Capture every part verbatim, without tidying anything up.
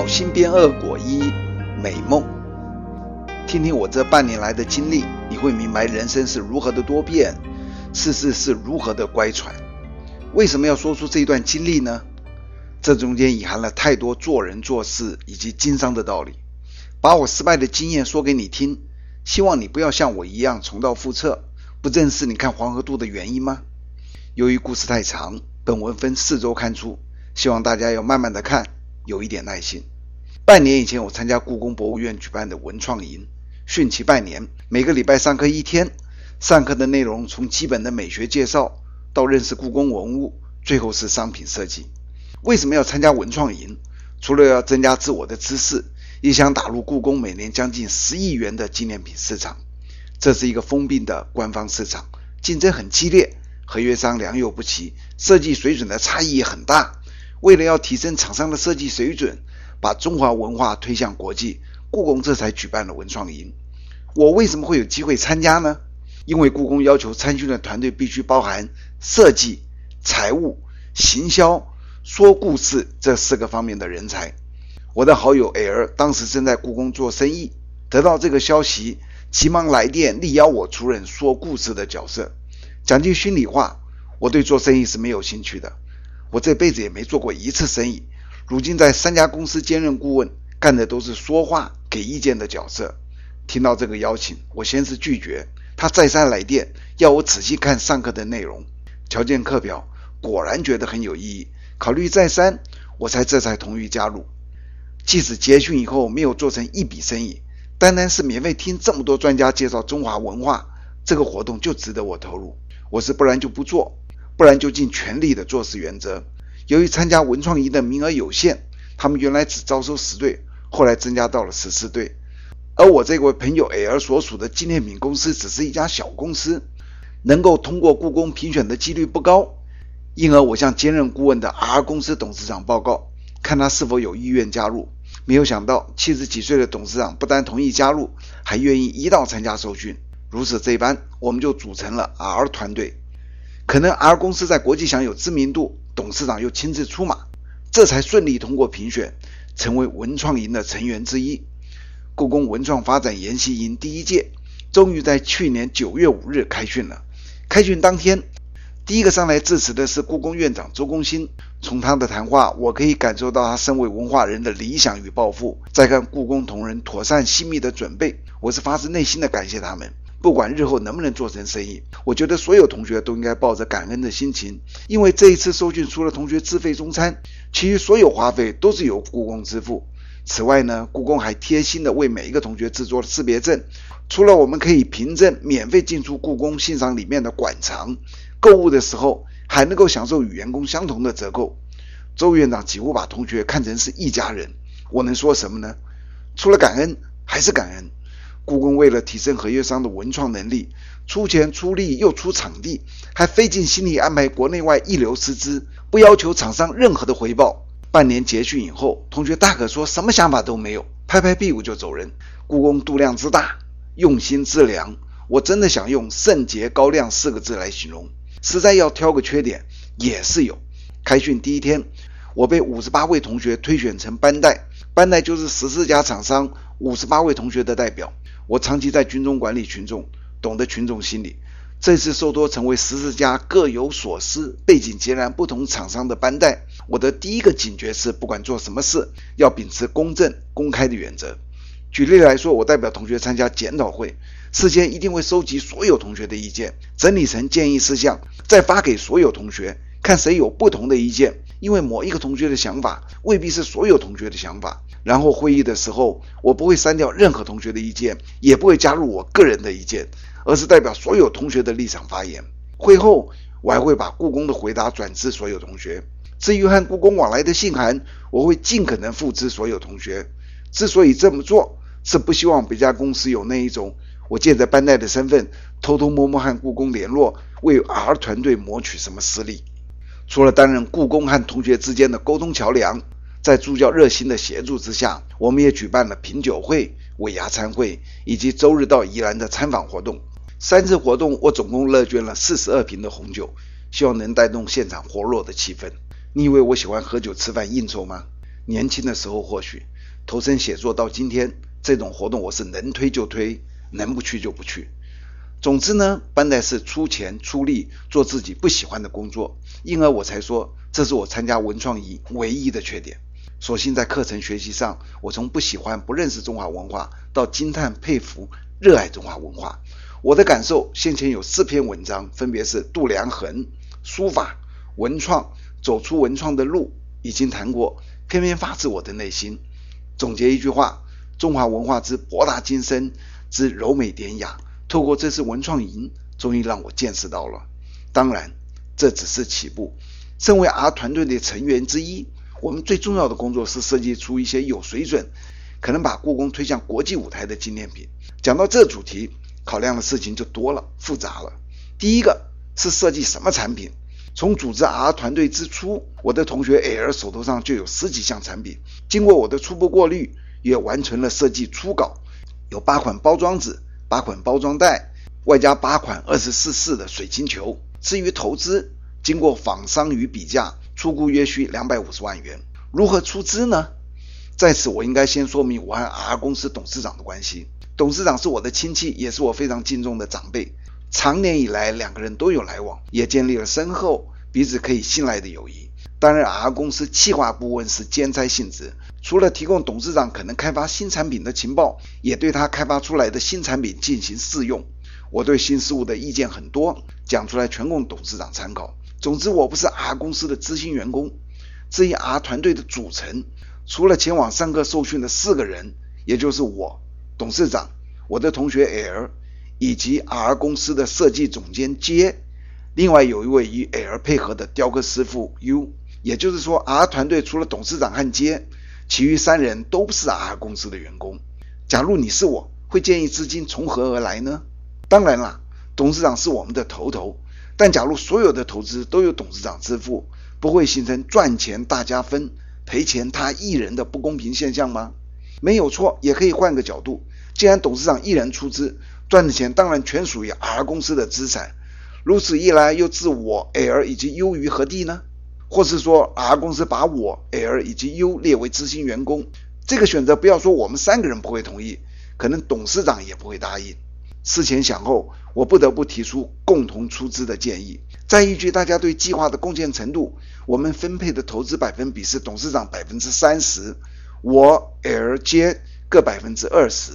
心编恶果一美梦。听听我这半年来的经历，你会明白人生是如何的多变，世事是如何的乖舛。为什么要说出这段经历呢？这中间隐含了太多做人做事以及经商的道理。把我失败的经验说给你听，希望你不要像我一样重蹈覆辙。不正是你看黄河渡的原因吗？由于故事太长，本文分四周刊出，希望大家要慢慢的看，有一点耐心。半年以前，我参加故宫博物院举办的文创营，训期半年，每个礼拜上课一天。上课的内容从基本的美学介绍到认识故宫文物，最后是商品设计。为什么要参加文创营？除了要增加自我的知识，也想打入故宫每年将近十亿元的纪念品市场。这是一个封闭的官方市场，竞争很激烈，合约商良莠不齐，设计水准的差异也很大。为了要提升厂商的设计水准，把中华文化推向国际，故宫这才举办了文创营。我为什么会有机会参加呢？因为故宫要求参训的团队必须包含设计、财务、行销、说故事这四个方面的人才。我的好友 L 当时正在故宫做生意，得到这个消息，急忙来电力邀我出任说故事的角色。讲句心里话，我对做生意是没有兴趣的，我这辈子也没做过一次生意，如今在三家公司兼任顾问，干的都是说话给意见的角色。听到这个邀请，我先是拒绝，他再三来电要我仔细看上课的内容，瞧见课表，果然觉得很有意义，考虑再三，我才这才同意加入。即使结训以后没有做成一笔生意，单单是免费听这么多专家介绍中华文化，这个活动就值得我投入。我是不然就不做，不然就尽全力的做事原则。由于参加文创营的名额有限，他们原来只招收十队，后来增加到了十四队。而我这位朋友 L 所属的纪念品公司只是一家小公司，能够通过故宫评选的几率不高，因而我向兼任顾问的 R 公司董事长报告，看他是否有意愿加入。没有想到七十几岁的董事长不但同意加入，还愿意一道参加受训。如此这般，我们就组成了 R 团队。可能 R 公司在国际享有知名度，董事长又亲自出马，这才顺利通过评选，成为文创营的成员之一。故宫文创发展研习营第一届终于在去年九月五日开训了。开训当天，第一个上来致辞的是故宫院长周公新。从他的谈话，我可以感受到他身为文化人的理想与抱负。再看故宫同仁妥善细密的准备，我是发自内心的感谢他们。不管日后能不能做成生意，我觉得所有同学都应该抱着感恩的心情，因为这一次受训除了同学自费中餐，其余所有花费都是由故宫支付。此外呢，故宫还贴心的为每一个同学制作了识别证，除了我们可以凭证免费进出故宫欣赏里面的馆藏，购物的时候还能够享受与员工相同的折扣。周院长几乎把同学看成是一家人，我能说什么呢？除了感恩还是感恩。故宫为了提升合约商的文创能力，出钱出力又出场地，还费尽心力安排国内外一流师资，不要求厂商任何的回报。半年结训以后，同学大可说什么想法都没有，拍拍屁股就走人。故宫度量之大，用心之良，我真的想用圣洁高亮四个字来形容。实在要挑个缺点，也是有。开训第一天，我被五十八位同学推选成班代，班代就是十四家厂商五十八位同学的代表。我长期在军中管理群众，懂得群众心理。这次受托成为十四家各有所思、背景截然不同厂商的班代，我的第一个警觉是，不管做什么事，要秉持公正、公开的原则。举例来说，我代表同学参加检讨会，事先一定会收集所有同学的意见，整理成建议事项，再发给所有同学，看谁有不同的意见，因为某一个同学的想法未必是所有同学的想法。然后会议的时候，我不会删掉任何同学的意见，也不会加入我个人的意见，而是代表所有同学的立场发言。会后，我还会把故宫的回答转知所有同学。至于和故宫往来的信函，我会尽可能复制所有同学。之所以这么做，是不希望别家公司有那一种我借着班代的身份，偷偷摸摸和故宫联络，为 R 团队谋取什么私利。除了担任故宫和同学之间的沟通桥梁，在助教热心的协助之下，我们也举办了品酒会、尾牙餐会以及周日到宜兰的参访活动。三次活动，我总共乐捐了四十二瓶的红酒，希望能带动现场活络的气氛。你以为我喜欢喝酒吃饭应酬吗？年轻的时候或许， 投身写作到今天，这种活动我是能推就推，能不去就不去。总之呢，班代是出钱出力做自己不喜欢的工作，因而我才说这是我参加文创营唯一的缺点。所幸在课程学习上，我从不喜欢不认识中华文化到惊叹佩服热爱中华文化。我的感受先前有四篇文章，分别是度量衡、书法、文创、走出文创的路，已经谈过，偏偏发自我的内心。总结一句话，中华文化之博大精深，之柔美典雅，透过这次文创营终于让我见识到了。当然这只是起步，身为 R 团队的成员之一，我们最重要的工作是设计出一些有水准，可能把故宫推向国际舞台的纪念品。讲到这主题，考量的事情就多了，复杂了。第一个是设计什么产品。从组织 R 团队之初，我的同学 L 手头上就有十几项产品，经过我的初步过滤，也完成了设计初稿，有八款包装纸、八款包装袋，外加八款二十四式的水晶球。至于投资，经过仿商与比价，初估约需两百五十万元。如何出资呢？在此我应该先说明我和 R 公司董事长的关系。董事长是我的亲戚，也是我非常敬重的长辈，长年以来两个人都有来往，也建立了深厚彼此可以信赖的友谊。当然 R 公司企划部门是兼差性质，除了提供董事长可能开发新产品的情报，也对他开发出来的新产品进行试用。我对新事物的意见很多，讲出来全供董事长参考。总之我不是 R 公司的执行员工。至于 R 团队的组成，除了前往上课受训的四个人，也就是我、董事长、我的同学 L 以及 R 公司的设计总监 J， 另外有一位与 L 配合的雕刻师傅 U。 也就是说 R 团队除了董事长和 J， 其余三人都不是 R 公司的员工。假如你是我，会建议资金从何而来呢？当然啦，董事长是我们的头头，但假如所有的投资都由董事长支付，不会形成赚钱大家分，赔钱他一人的不公平现象吗？没有错，也可以换个角度，既然董事长一人出资，赚的钱当然全属于 R 公司的资产，如此一来又置我 L 以及 U 于何地呢？或是说 R 公司把我 L 以及 U 列为执行员工，这个选择不要说我们三个人不会同意，可能董事长也不会答应。思前想后，我不得不提出共同出资的建议。再依据大家对计划的贡献程度，我们分配的投资百分比是董事长 百分之三十， 我 L J 各 百分之二十，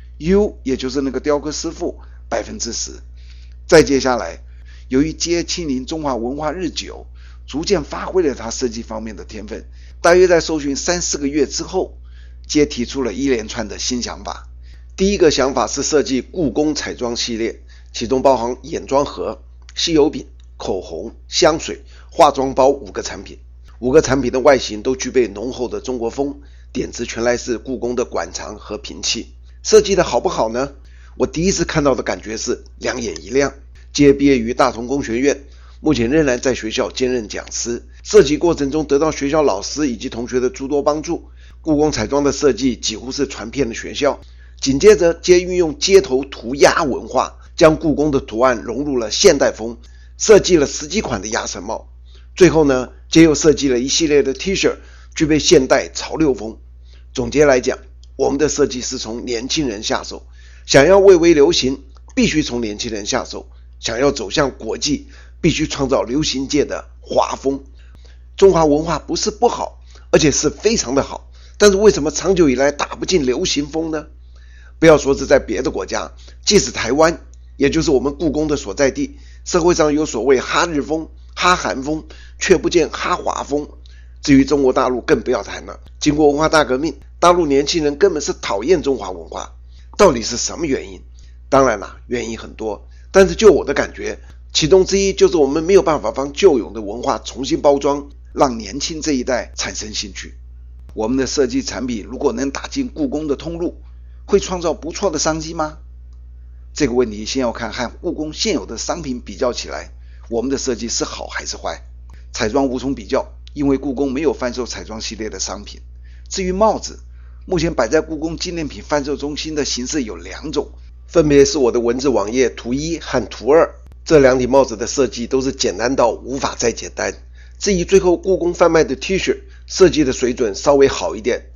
U 也就是那个雕刻师傅 百分之十。 再接下来，由于 J 亲临中华文化日久，逐渐发挥了他设计方面的天分，大约在受训三四个月之后， J 提出了一连串的新想法。第一个想法是设计故宫彩妆系列，其中包含眼妆盒、吸油饼、口红、香水、化妆包五个产品。五个产品的外形都具备浓厚的中国风，点子全来自故宫的馆藏和瓶器。设计的好不好呢？我第一次看到的感觉是两眼一亮。皆毕业于大同工学院，目前仍然在学校兼任讲师，设计过程中得到学校老师以及同学的诸多帮助。故宫彩妆的设计几乎是传遍了学校。紧接着皆运用街头涂鸦文化，将故宫的图案融入了现代风，设计了十几款的鸭舌帽。最后呢，皆又设计了一系列的 T 恤，具备现代潮流风。总结来讲，我们的设计是从年轻人下手，想要蔚为流行，必须从年轻人下手，想要走向国际，必须创造流行界的华风。中华文化不是不好，而且是非常的好，但是为什么长久以来打不进流行风呢？不要说是在别的国家，即使台湾，也就是我们故宫的所在地，社会上有所谓哈日风、哈韩风，却不见哈华风。至于中国大陆更不要谈了，经过文化大革命，大陆年轻人根本是讨厌中华文化。到底是什么原因？当然啦，原因很多，但是就我的感觉，其中之一就是我们没有办法帮旧有的文化重新包装，让年轻这一代产生兴趣。我们的设计产品如果能打进故宫的通路，会创造不错的商机吗？这个问题先要看和故宫现有的商品比较起来，我们的设计是好还是坏。彩妆无从比较，因为故宫没有贩售彩妆系列的商品。至于帽子，目前摆在故宫纪念品贩售中心的形式有两种，分别是我的文字网页图一和图二。这两顶帽子的设计都是简单到无法再简单。至于最后故宫贩卖的 T 恤，设计的水准稍微好一点，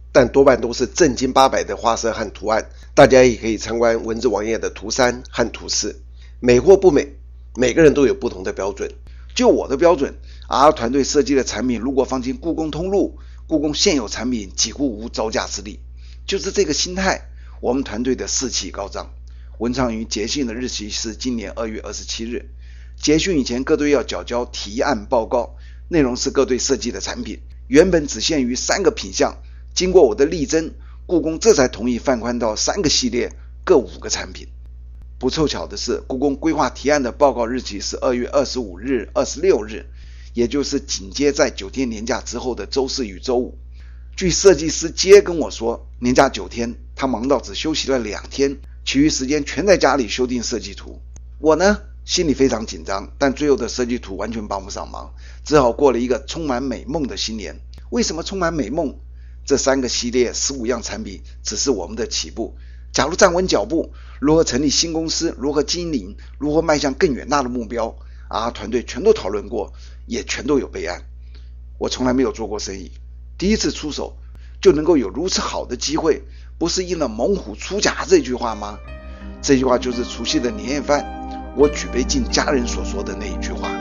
但多半都是正经八百的花色和图案。大家也可以参观文字网页的图三和图四。美或不美，每个人都有不同的标准。就我的标准， R 团队设计的产品如果放进故宫通路，故宫现有产品几乎无招架之力。就是这个心态，我们团队的士气高涨。文昌鱼结训的日期是今年二月二十七日。结训以前，各队要缴交提案报告，内容是各队设计的产品，原本只限于三个品项，经过我的力争，故宫这才同意放宽到三个系列，各五个产品。不凑巧的是，故宫规划提案的报告日期是二月二十五日、二十六日，也就是紧接在九天年假之后的周四与周五。据设计师接跟我说，年假九天，他忙到只休息了两天，其余时间全在家里修订设计图。我呢，心里非常紧张，但最后的设计图完全帮不上忙，只好过了一个充满美梦的新年。为什么充满美梦？这三个系列十五样产品只是我们的起步，假如站稳脚步，如何成立新公司，如何经营，如何迈向更远大的目标，啊，团队全都讨论过，也全都有备案。我从来没有做过生意，第一次出手就能够有如此好的机会，不是应了猛虎出甲这句话吗？这句话就是除夕的年夜饭，我举杯敬家人所说的那一句话。